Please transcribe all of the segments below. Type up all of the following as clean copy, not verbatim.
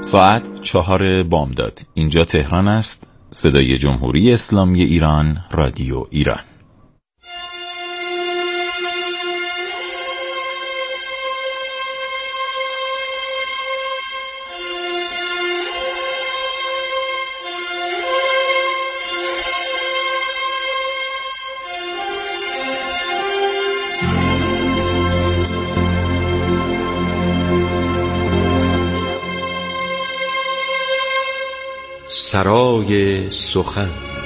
ساعت 4 بامداد. اینجا تهران است. صدای جمهوری اسلامی ایران، رادیو ایران. سرای سخن.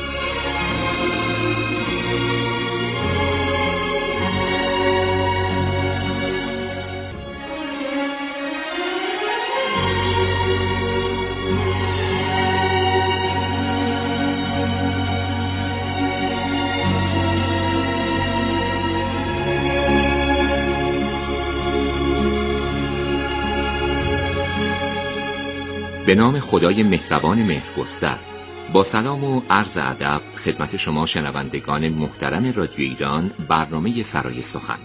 به نام خدای مهربان مهرگستر. با سلام و عرض ادب خدمت شما شنوندگان محترم رادیو ایران، برنامه سرای سخن.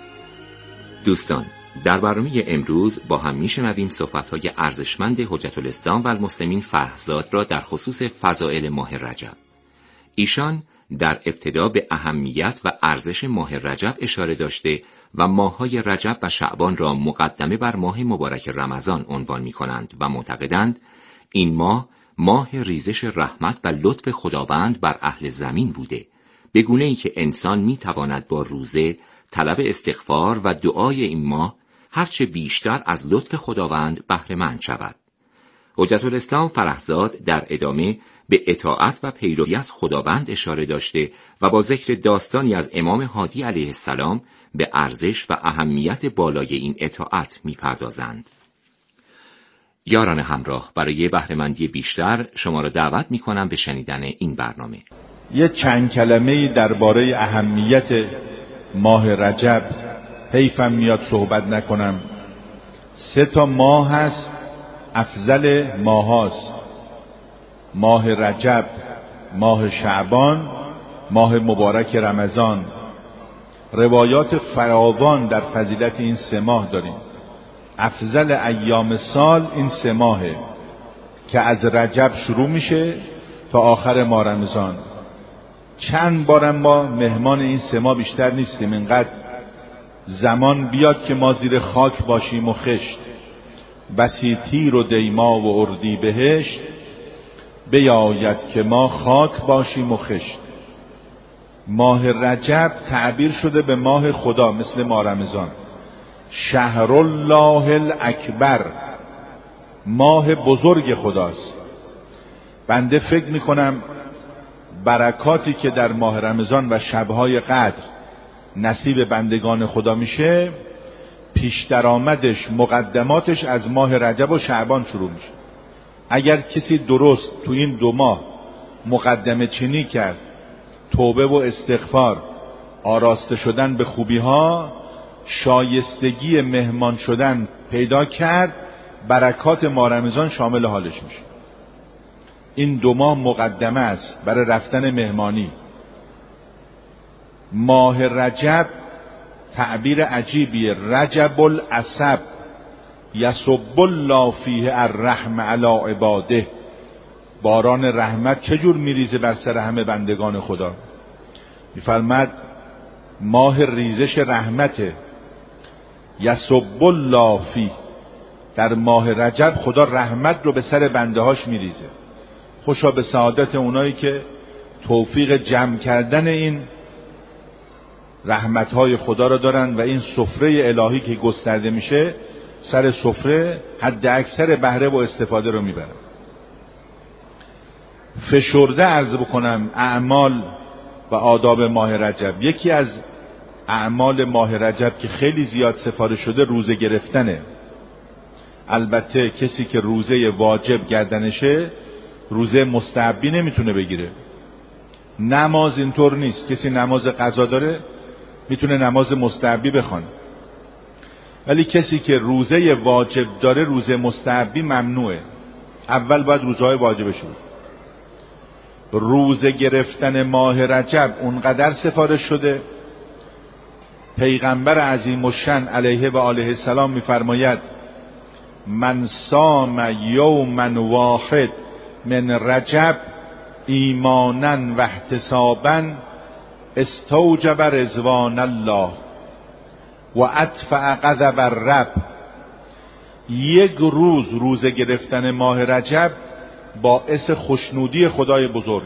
دوستان، در برنامه امروز با هم میشنویم صحبت‌های ارزشمند حجت الاسلام و المسلمین فرهزاد را در خصوص فضائل ماه رجب. ایشان در ابتدا به اهمیت و ارزش ماه رجب اشاره داشته و ماه‌های رجب و شعبان را مقدمه بر ماه مبارک رمضان عنوان می‌کنند و معتقدند این ماه ریزش رحمت و لطف خداوند بر اهل زمین بوده، به گونه‌ای که انسان می‌تواند با روزه، طلب استغفار و دعای این ماه هرچه بیشتر از لطف خداوند بهره مند شود. حجت الاسلام فرهزاد در ادامه به اطاعت و پیروی از خداوند اشاره داشته و با ذکر داستانی از امام هادی علیه السلام به ارزش و اهمیت بالای این اطاعت می‌پردازند. یاران همراه، برای بهره‌مندی بیشتر شما را دعوت می‌کنم به شنیدن این برنامه. یه چند کلمه‌ای درباره اهمیت ماه رجب حیفم میاد صحبت نکنم. 3 ماه هست افضل ماه هاست: ماه رجب، ماه شعبان، ماه مبارک رمضان. روایات فراوان در فضیلت این 3 ماه داریم. افضل ایام سال این 3 ماهه که از رجب شروع میشه تا آخر ماه رمضان. چند بارم ما مهمان این 3 ماه بیشتر نیستیم. اینقدر زمان بیاد که ما زیر خاک باشیم و خشت، بسی تیر و دیما و اردی بهشت، بیاید که ما خاک باشیم و خشت. ماه رجب تعبیر شده به ماه خدا، مثل ماه رمضان. شهر الله الاکبر، ماه بزرگ خداست. بنده فکر میکنم برکاتی که در ماه رمضان و شبهای قدر نصیب بندگان خدا میشه، پیش درآمدش، مقدماتش از ماه رجب و شعبان شروع میشه. اگر کسی درست تو این 2 ماه مقدمه چینی کرد، توبه و استغفار، آراسته شدن به خوبی ها، شایستگی مهمان شدن پیدا کرد، برکات ماه رمضان شامل حالش میشه. این 2 ماه مقدمه است برای رفتن مهمانی. ماه رجب تعبیر عجیبیه: رجب العصب یصب الله فیه الرحم علی عباده. باران رحمت چجور میریزه بر سر همه بندگان خدا. میفرماد ماه ریزش رحمته. یصب الله فیه، در ماه رجب خدا رحمت رو به سر بنده هاش میریزه. خوشا به سعادت اونایی که توفیق جمع کردن این رحمت‌های خدا را دارن و این سفره الهی که گسترده میشه سر سفره حد اکثر بهره و استفاده رو میبرن. فشرده عرض بکنم اعمال و آداب ماه رجب. یکی از اعمال ماه رجب که خیلی زیاد سفارش شده روزه گرفتنه. البته کسی که روزه واجب گردنشه روزه مستحبی نمیتونه بگیره. نماز اینطور نیست، کسی نماز قضا داره میتونه نماز مستحبی بخونه، ولی کسی که روزه واجب داره روزه مستحبی ممنوعه. اول باید روزهای واجبش بود. روزه گرفتن ماه رجب اونقدر سفارش شده، پیغمبر عظیم الشأن علیه و آله السلام میفرماید من صام یوما واحد من رجب ایمانا و احتسابا استوجب رضوان الله و ادفع غضب الرب. یک روز، روزه گرفتن ماه رجب، باعث خوشنودی خدای بزرگ.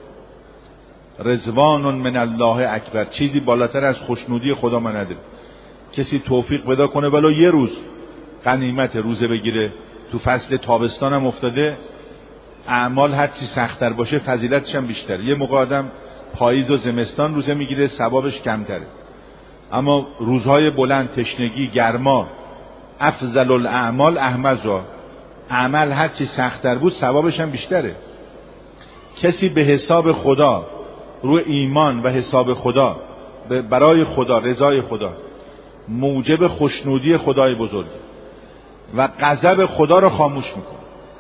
رضوان من الله اکبر، چیزی بالاتر از خوشنودی خدا ما نداره. کسی توفیق پیدا کنه ولو یه روز غنیمت روزه بگیره. تو فصل تابستان هم افتاده، اعمال هر چی سخت‌تر باشه فضیلتش هم بیشتره. یه موقع آدم پاییز و زمستان روزه میگیره، ثوابش کمتره، اما روزهای بلند، تشنگی، گرما، افضل الاعمال احمزها، عمل هر چی سخت‌تر بود ثوابش هم بیشتره. کسی به حساب خدا، روی ایمان و حساب خدا، برای خدا، رضای خدا، موجب خوشنودی خدای بزرگ و غضب خدا رو خاموش میکنه.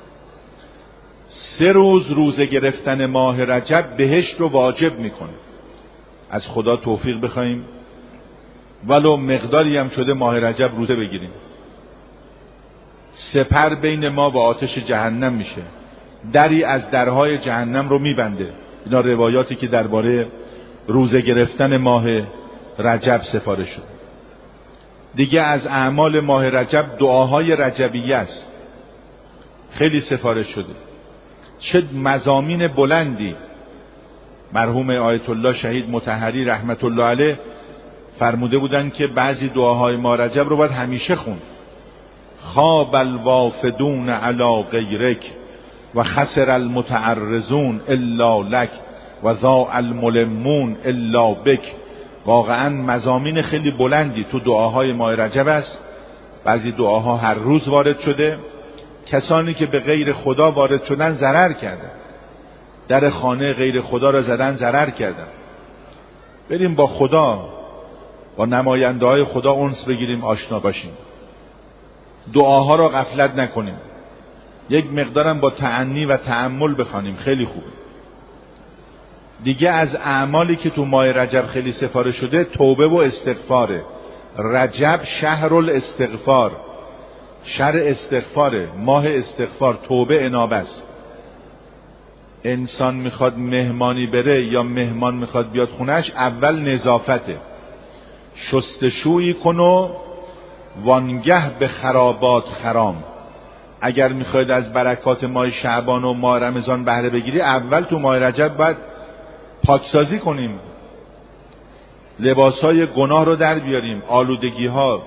3 روز روزه گرفتن ماه رجب بهشت رو واجب میکنه. از خدا توفیق بخوایم ولو مقداری هم شده ماه رجب روزه بگیریم. سپر بین ما و آتش جهنم میشه، دری از درهای جهنم رو میبنده. اینا روایاتی که درباره روزه گرفتن ماه رجب سفارش شد. دیگه از اعمال ماه رجب دعاهای رجبیه است، خیلی سفارش شده. چه مضامین بلندی. مرحوم آیت الله شهید مطهری رحمت الله علیه فرموده بودن که بعضی دعاهای ماه رجب رو باید همیشه خوند. خاب الوافدون علی غیرک و خسر المتعرضون الا لک و ضاع الملمون الا بک. واقعا مضامین خیلی بلندی تو دعاهای ماه رجب است. بعضی دعاها هر روز وارد شده. کسانی که به غیر خدا وارد شدن ضرر کردن، در خانه غیر خدا را زدن، ضرر کردن. بریم با خدا، با نماینده های خدا انس بگیریم، آشنا باشیم، دعاها را غفلت نکنیم، یک مقدارم با تأنی و تأمل بخوانیم، خیلی خوبه. دیگه از اعمالی که تو ماه رجب خیلی سفارش شده توبه و استغفاره. رجب شهر الاستغفار، شهر استغفاره، ماه استغفار، توبه، انابه است. انسان میخواد مهمانی بره یا مهمان میخواد بیاد خونش، اول نظافته. شستشویی کن و وانگه به خرابات خرام. اگر میخواید از برکات ماه شعبان و ماه رمضان بهره بگیری، اول تو ماه رجب باید پاکسازی کنیم، لباسهای گناه رو در بیاریم، آلودگی ها،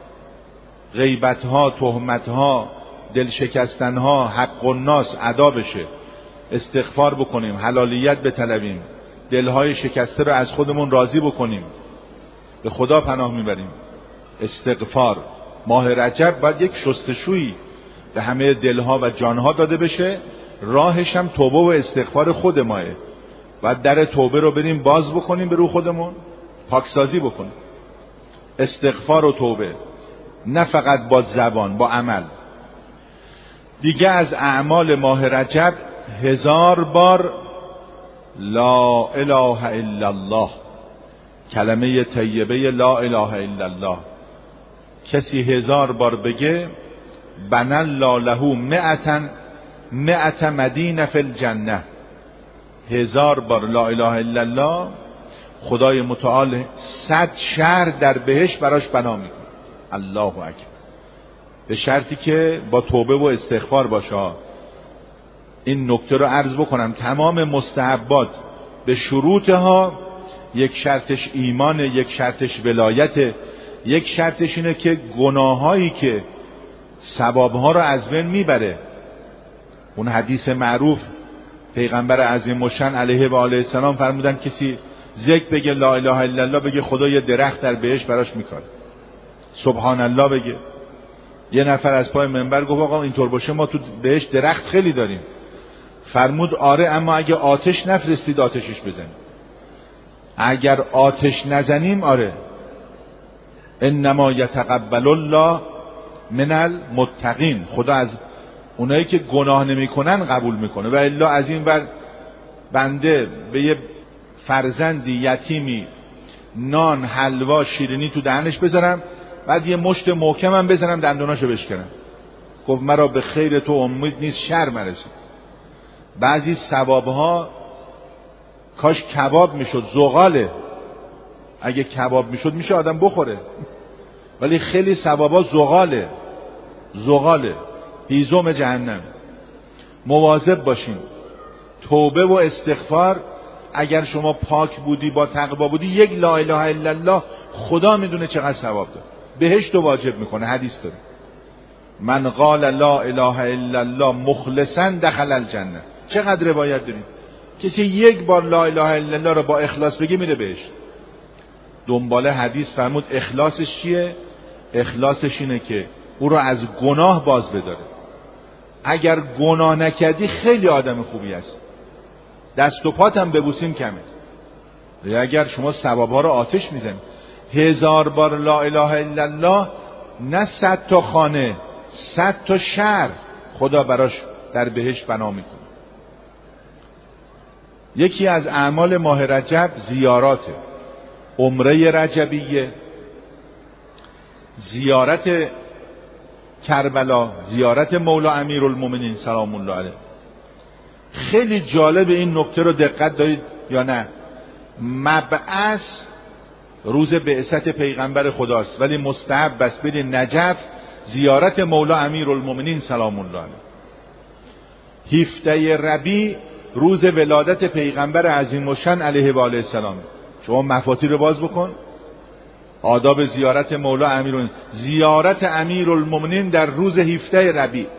غیبت ها، تهمت ها، دل شکستن ها، حق الناس ادا بشه، استغفار بکنیم، حلالیت بطلبیم، دلهای شکسته رو از خودمون راضی بکنیم، به خدا پناه میبریم. استغفار. ماه رجب باید یک شستشویی به همه دلها و جانها داده بشه. راهش هم توبه و استغفار خود ماه. باید در توبه رو بریم باز بکنیم به رو خودمون، پاکسازی بکنیم. استغفار و توبه، نه فقط با زبان، با عمل. دیگه از اعمال ماه رجب 1000 بار لا اله الا الله، کلمه طیبه لا اله الا الله. کسی 1000 بار بگه بنى الله له 100 مدینه فی الجنه. 1000 بار لا اله الا الله، خدای متعال 100 شهر در بهشت براش بنا میکنه. الله اکبر. به شرطی که با توبه و استغفار باشه. این نکته رو عرض بکنم، تمام مستحبات به شروطها، یک شرطش ایمان، یک شرطش ولایت، یک شرطش اینه که گناهایی که ثوابها رو از بین میبره. اون حدیث معروف پیغمبر عظیم الشأن علیه و آله السلام فرمودن کسی ذکر بگه لا اله الا الله، بگه خدا یه درخت در بهشت براش میکاره. سبحان الله بگه. یه نفر از پای منبر گفت آقا اینطور باشه ما تو بهشت درخت خیلی داریم. فرمود آره، اما اگه آتش نفرستید آتشش بزنیم. اگر آتش نزنیم آره. انما یتقبل الله من المتقین. خدا از اونایی که گناه نمیکنن قبول میکنه. و الا از این ور بنده به یه فرزندی یتیمی نان، حلوا، شیرینی تو دهنش بذارم، بعد یه مشت محکمم بزنم دندوناشو بشکنم، گفت مرا به خیر تو امید نیست شر مرسید. بعضی ثوابها کاش کباب میشد، زغاله، اگه کباب میشد میشه آدم بخوره، ولی خیلی ثوابها زغاله، هیزم جهنم. مواظب باشین. توبه و استغفار، اگر شما پاک بودی با تقوا بودی، یک لا اله الا الله خدا میدونه چقدر ثواب داره، بهشت رو واجب میکنه. حدیث داره من قال لا اله الا الله مخلصا دخل الجنه. چقدر روایت داریم کسی یک بار لا اله الا الله رو با اخلاص بگه میره بهشت. دنباله حدیث فرمود اخلاصش چیه؟ اخلاصش اینه که او رو از گناه باز بداره. اگر گناه نکردی خیلی آدم خوبی هست، دست و پات هم ببوسیم کمه. اگر شما ثوابها رو آتش میزنید، 1000 بار لا اله الا الله، نه 100 تا خانه، 100 تا شهر خدا براش در بهشت بنا میکنه. یکی از اعمال ماه رجب زیاراته. عمره رجبیه، زیارت کربلا، زیارت مولا امیرالمومنین سلام الله علیه. خیلی جالب این نکته رو دقت دارید یا نه؟ مبعث روز بعثت پیغمبر خداست، ولی مستحب است برید نجف زیارت مولا امیرالمومنین سلام الله علیه. 17 ربیع روز ولادت پیغمبر عظیم الشأن علیه و آله السلام. شما مفاتیح رو باز بکن، آداب زیارت مولا امیرالمومنین، زیارت امیرالمومنین در روز 17 ربیع.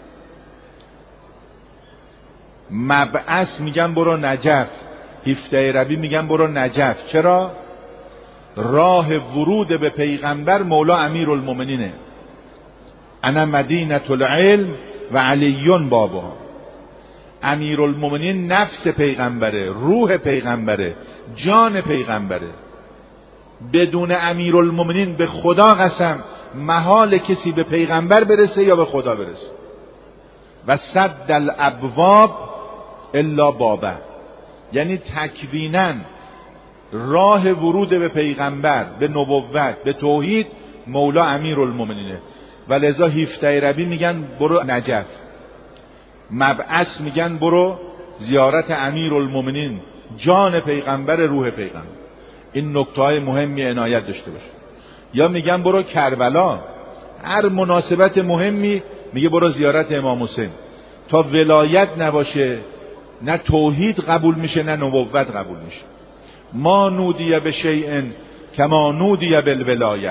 مبعث میگن برو نجف، 17 ربیع میگن برو نجف. چرا؟ راه ورود به پیغمبر مولا امیرالمومنینه. انا مدینة العلم و علیون بابها. امیرالمومنین نفس پیغمبره، روح پیغمبره، جان پیغمبره. بدون امیرالمومنین به خدا قسم محال کسی به پیغمبر برسه یا به خدا برسه. و سد الابواب الا بابه، یعنی تکویناً راه ورود به پیغمبر، به نبوت، به توحید مولا امیرالمومنینه. و لذا 17 ربیع میگن برو نجف، مبعث میگن برو زیارت امیرالمومنین، جان پیغمبر، روح پیغمبر. این نکته‌های مهمی عنایت داشته باشه. یا میگن برو کربلا، هر مناسبت مهمی میگه برو زیارت امام حسین. تا ولایت نباشه نه توحید قبول میشه نه نبوت قبول میشه. ما نودی به شیء کما نودی بالولایه.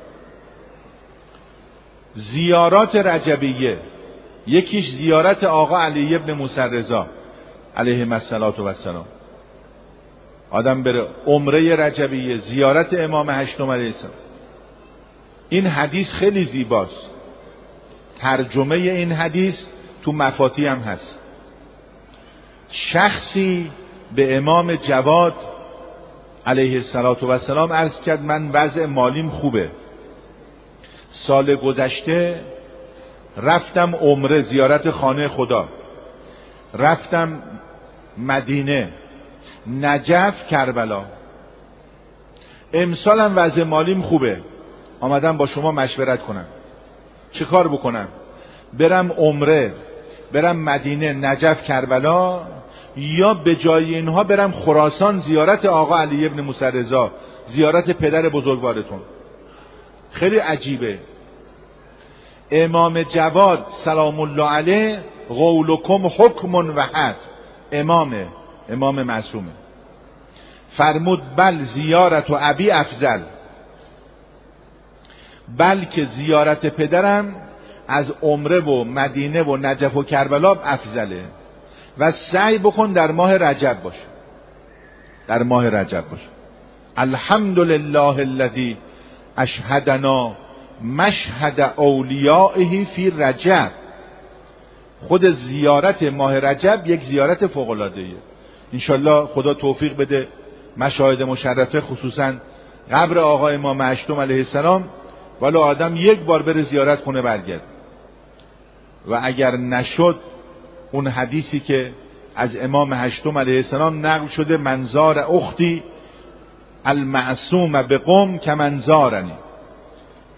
زیارات رجبیه، یکیش زیارت آقا علی ابن موسی رضا علیه السلام. آدم بره عمره رجبیه، زیارت امام هشتم علیه السلام. این حدیث خیلی زیباست. ترجمه این حدیث تو مفاتیح هم هست. شخصی به امام جواد علیه السلام عرض کرد من وضع مالیم خوبه، سال گذشته رفتم عمره، زیارت خانه خدا، رفتم مدینه، نجف، کربلا، امسالم وضع مالیم خوبه، آمدم با شما مشورت کنم چه کار بکنم، برم عمره، برم مدینه، نجف، کربلا، یا به جای اینها برم خراسان زیارت آقا علی ابن موسی رضا، زیارت پدر بزرگوارتون. خیلی عجیبه. امام جواد سلام الله علیه قولکم حکم و حد، امام معصومه، فرمود بل زیارت و ابی افضل، بلکه زیارت پدرم از عمره و مدینه و نجف و کربلا افضله و سعی بکن در ماه رجب باشه، در ماه رجب باشه. الحمدلله الذی اشهدنا مشهد اولیائه فی رجب. خود زیارت ماه رجب یک زیارت فوق العاده ایه. انشالله خدا توفیق بده مشاهد مشرفه، خصوصا قبر آقا امام هشتم علیه السلام، ولی آدم یک بار بره زیارت کنه برگرد. و اگر نشد اون حدیثی که از امام هشتم علیه السلام نقل شده، منظار اختی المعصوم به قم که منظارنی،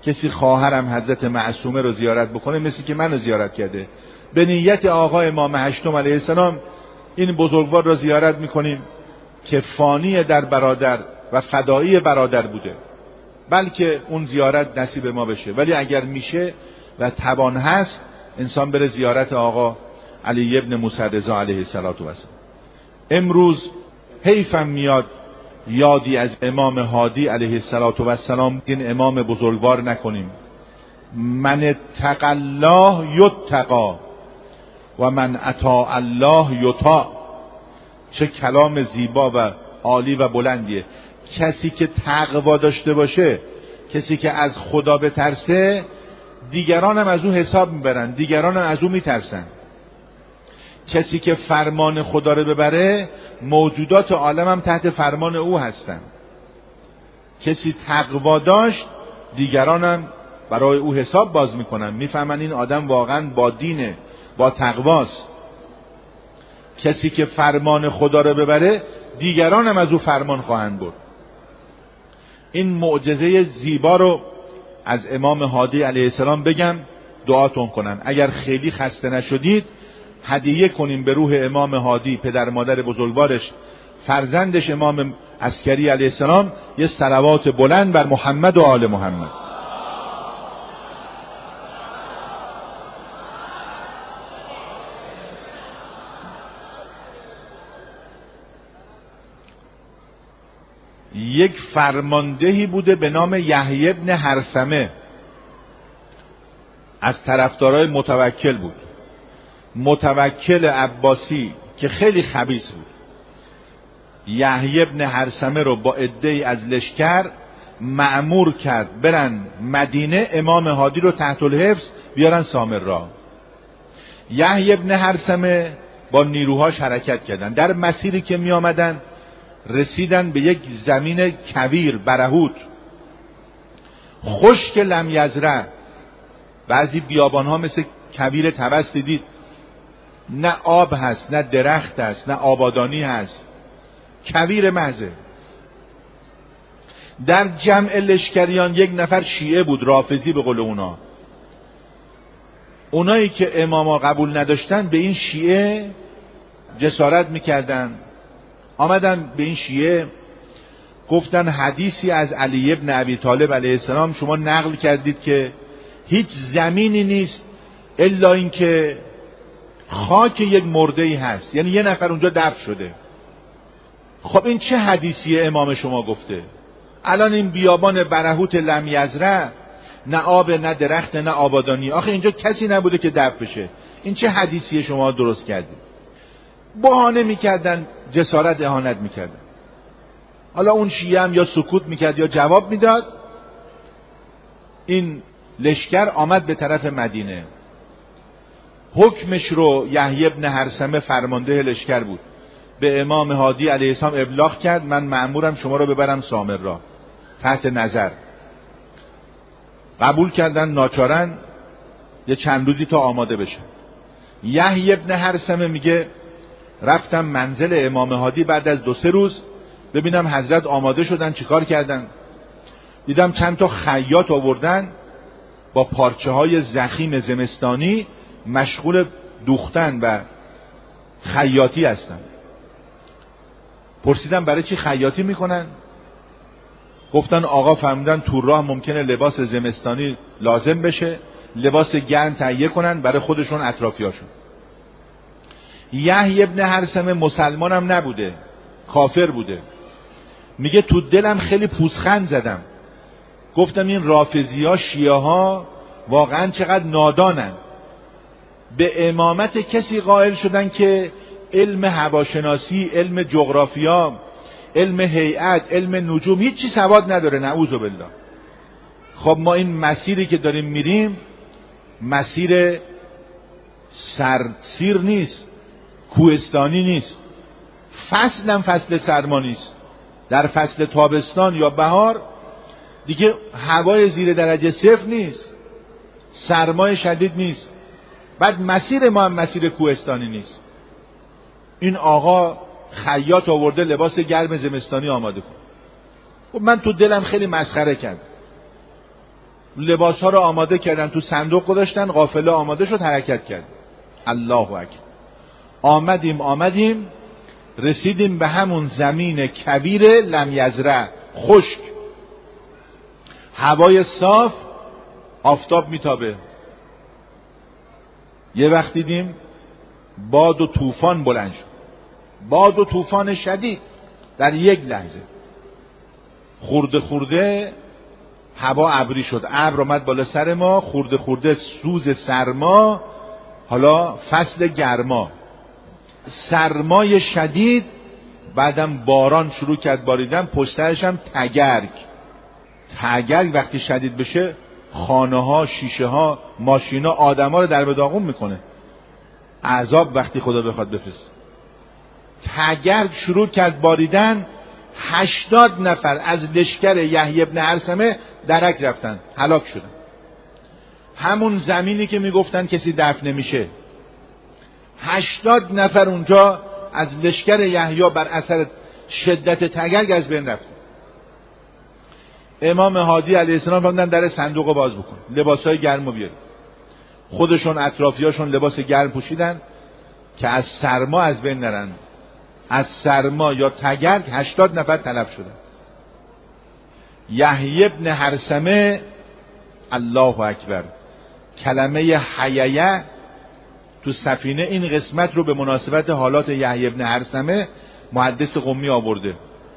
کسی خواهرم حضرت معصومه رو زیارت بکنه مثل که منو زیارت کرده. به نیت آقا امام هشتم علیه السلام این بزرگوار رو زیارت میکنیم که فانی در برادر و فدایی برادر بوده، بلکه اون زیارت نصیب ما بشه. ولی اگر میشه و توان هست انسان بره زیارت آقا علی ابن موسی رضا علیه السلام. امروز حیفم میاد یادی از امام هادی علیه السلام این امام بزرگوار نکنیم. من اتق الله یتقی و من اطاع الله یطاع. چه کلام زیبا و عالی و بلندیه. کسی که تقوا داشته باشه، کسی که از خدا بترسه، دیگران هم از او حساب میبرن، دیگران هم از او میترسن. کسی که فرمان خدا رو ببره، موجودات عالم هم تحت فرمان او هستن. کسی تقوا داشت، دیگران هم برای او حساب باز میکنن، میفهمن این آدم واقعا با دینه، با تقواست. کسی که فرمان خدا رو ببره، دیگران هم از او فرمان خواهند برد. این معجزه زیبا رو از امام هادی علیه السلام بگم، دعاتون کنن. اگر خیلی خسته نشدید هدیه کنیم به روح امام هادی، پدر مادر بزرگوارش، فرزندش امام عسکری علیه السلام، یه صلوات بلند بر محمد و آل محمد. یک فرماندهی بوده به نام یحیی ابن هرثمه، از طرفدارای متوکل بود. متوکل عباسی که خیلی خبیث بود، یحیی ابن هرثمه رو با عده‌ای از لشکر مأمور کرد برن مدینه، امام هادی رو تحت الحفظ بیارن سامرا. یحیی ابن هرثمه با نیروهاش حرکت کردن. در مسیری که می آمدن رسیدن به یک زمین کویر، برهوت، خشک لم یزرع. بعضی بیابان ها مثل کویر طبس دیدید، نه آب هست، نه درخت هست، نه آبادانی هست، کویر محضه. در جمع لشکریان یک نفر شیعه بود، رافضی به قول اونا. اونایی که اماما قبول نداشتن به این شیعه جسارت میکردن، آمدن به این شیعه گفتن حدیثی از علی ابن ابی طالب علیه السلام شما نقل کردید که هیچ زمینی نیست الا اینکه خاک یک مرده‌ای هست، یعنی یه نفر اونجا دفن شده. خب این چه حدیثیه امام شما گفته؟ الان این بیابان برهوت لم یزرع، نه آب، نه درخت، نه آبادانی، آخه اینجا کسی نبوده که دفن بشه. این چه حدیثیه شما درست کردید؟ بهانه میکردن، جسارت اهانت میکردن. حالا اون شیعه هم یا سکوت میکرد یا جواب میداد. این لشکر آمد به طرف مدینه. حکمش رو یحیی ابن هرثمه فرمانده لشکر بود، به امام هادی علیه السلام ابلاغ کرد من مأمورم شما رو ببرم سامرا تحت نظر. قبول کردن ناچارن، یه چند روزی تا آماده بشن. یحیی ابن هرثمه میگه رفتم منزل امام هادی بعد از 2-3 روز ببینم حضرت آماده شدن چیکار کردن. دیدم چند تا خیاط آوردن با پارچه های ضخیم زمستانی مشغول دوختن و خیاطی هستن. پرسیدم برای چی خیاطی میکنن؟ گفتن آقا فرمودن تو راه ممکنه لباس زمستانی لازم بشه، لباس گرم تهیه کنن برای خودشون اطرافیاشون. یحیی ابن هرثمه مسلمان هم نبوده، کافر بوده. میگه تو دلم خیلی پوزخند زدم، گفتم این رافضی ها، شیعه ها واقعا چقدر نادانن. به امامت کسی قائل شدن که علم هواشناسی، علم جغرافیا، علم هیئت، علم نجوم هیچی سواد نداره، نعوذ بالله. خب ما این مسیری که داریم میریم مسیر سرسیر نیست، کوهستانی نیست، فصلم فصل سرما نیست. در فصل تابستان یا بهار دیگه هوای زیر درجه 0 نیست، سرمای شدید نیست، بعد مسیر ما هم مسیر کوهستانی نیست. این آقا خیاط آورده لباس گرم زمستانی آماده کن. خب من تو دلم خیلی مسخره کرد. لباس‌ها رو آماده کردن، تو صندوق گذاشتن، قافله آماده شد، حرکت کرد. الله اکبر. آمدیم رسیدیم به همون زمین کویر لم یزرع، خشک، هوای صاف، آفتاب میتابه. یه وقت دیدیم باد و طوفان بلند شد، باد و طوفان شدید در یک لحظه. خورده خورده هوا ابری شد، ابر اومد بالا سر ما، خورده خورده سوز سرما، حالا فصل گرما، سرمای شدید، بعدم باران شروع کرد باریدن، پشت سرش هم تگرگ وقتی شدید بشه خانه ها، شیشه ها، ماشینا، آدم ها رو در به داغون میکنه. عذاب وقتی خدا بخواد بفرسته. تگرگ شروع کرد باریدن، 80 نفر از لشکر یحیی بن هرثمه درک رفتن، هلاک شدن. همون زمینی که میگفتن کسی دفن نمیشه، 80 نفر اونجا از لشکر یحیی بر اثر شدت تگرگ از بین رفتن. امام هادی علیه السلام فرمودن در صندوق باز بکن، لباسای گرمو بیار. خودشون اطرافیاشون لباس گرم پوشیدن که از سرما از بین نرن. از سرما یا تگرگ 80 نفر تلف شدن. یحیی بن هرثمه، الله اکبر، کلمه حییه تو سفینه این قسمت رو به مناسبت حالات یحیی بن هرثمه محدث قمی آورده.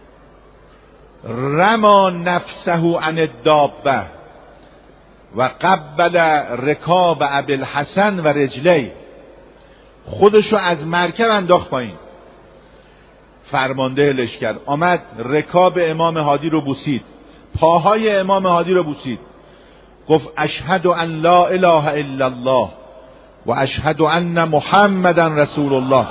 رما نفسه عن الدابه و قبل رکاب ابوالحسن و رجلی، خودشو از مرکب انداخت پایین. فرمانده لشکر آمد رکاب امام هادی رو بوسید، پاهای امام هادی رو بوسید، گفت اشهد ان لا اله الا الله و اشهد ان محمدا رسول الله.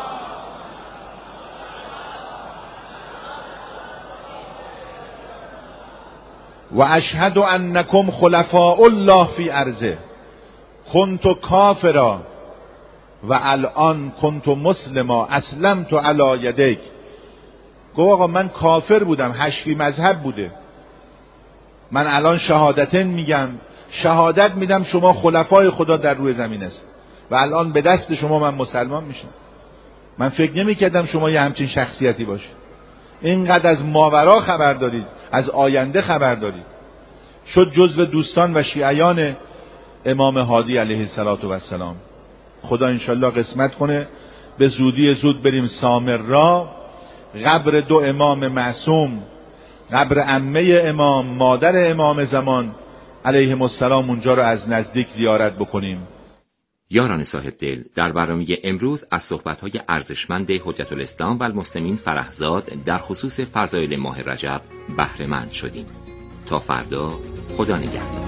و اشهد انکم خلفاء الله فی ارضه کنت کافرا و الان کنت مسلما اسلمت علی یدیک. گفت آقا من کافر بودم، حشوی مذهب بوده، من الان شهادتن میگم، شهادت میدم شما خلفای خدا در روی زمین است و الان به دست شما من مسلمان میشم. من فکر نمیکردم شما یه همچین شخصیتی باشه، اینقدر از ماورا خبر دارید، از آینده خبر دارید. شد جزو دوستان و شیعیان امام هادی علیه السلام. خدا انشالله قسمت کنه به زودی زود بریم سامرا، قبر دو امام معصوم، قبر عمه امام، مادر امام زمان علیهم السلام، اونجا رو از نزدیک زیارت بکنیم. یاران صاحب دل، در برنامه امروز از صحبت‌های ارزشمند حجت الاسلام و المسلمین فرهزاد در خصوص فضایل ماه رجب بهره مند شدیم. تا فردا، خدا نگهدار.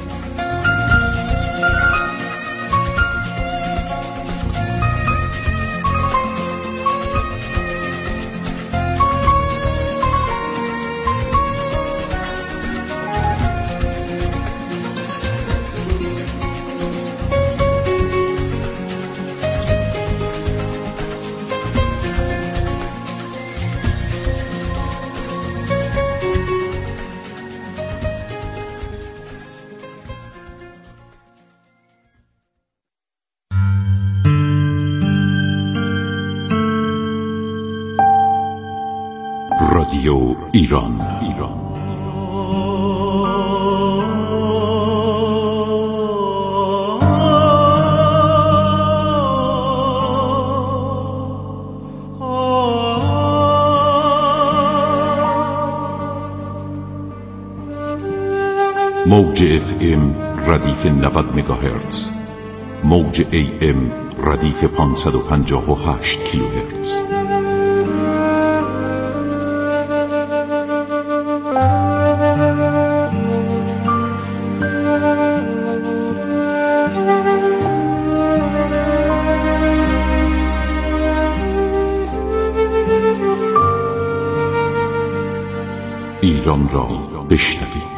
رادیو ایران. موج FM ردیف 90 مگاهرتز، موج AM ردیف 558 کیلوهرتز. ایران را بشنوید.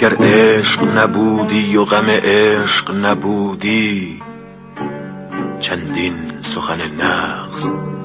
اگر عشق نبودی و غم عشق نبودی، چندین سخن نغز